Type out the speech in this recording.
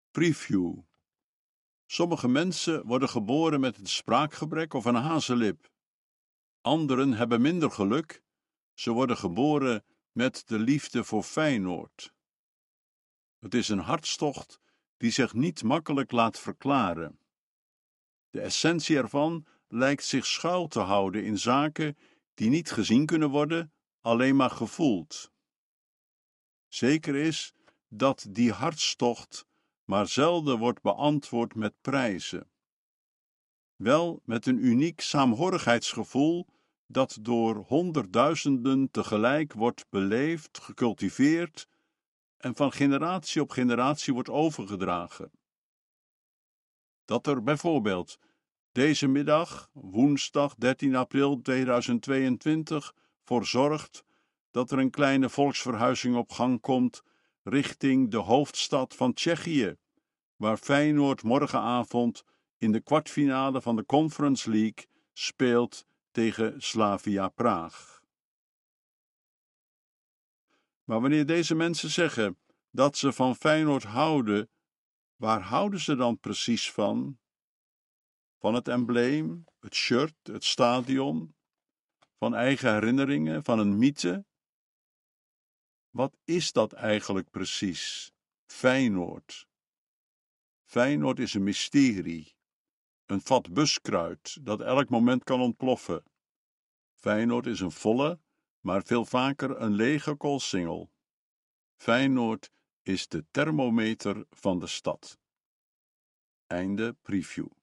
Preview. Sommige mensen worden geboren met een spraakgebrek of een hazenlip. Anderen hebben minder geluk. Ze worden geboren met de liefde voor Feyenoord. Het is een hartstocht die zich niet makkelijk laat verklaren. De essentie ervan lijkt zich schuil te houden in zaken die niet gezien kunnen worden, alleen maar gevoeld. Zeker is dat die hartstocht maar zelden wordt beantwoord met prijzen. Wel met een uniek saamhorigheidsgevoel dat door honderdduizenden tegelijk wordt beleefd, gecultiveerd en van generatie op generatie wordt overgedragen. Dat er bijvoorbeeld deze middag, woensdag 13 april 2022, voor zorgt dat er een kleine volksverhuizing op gang komt richting de hoofdstad van Tsjechië, waar Feyenoord morgenavond in de kwartfinale van de Conference League speelt tegen Slavia Praag. Maar wanneer deze mensen zeggen dat ze van Feyenoord houden, waar houden ze dan precies van? Van het embleem, het shirt, het stadion, van eigen herinneringen, van een mythe? Wat is dat eigenlijk precies? Feyenoord. Feyenoord is een mysterie, een vat buskruid dat elk moment kan ontploffen. Feyenoord is een volle, maar veel vaker een lege koolsingel. Feyenoord is de thermometer van de stad. Einde preview.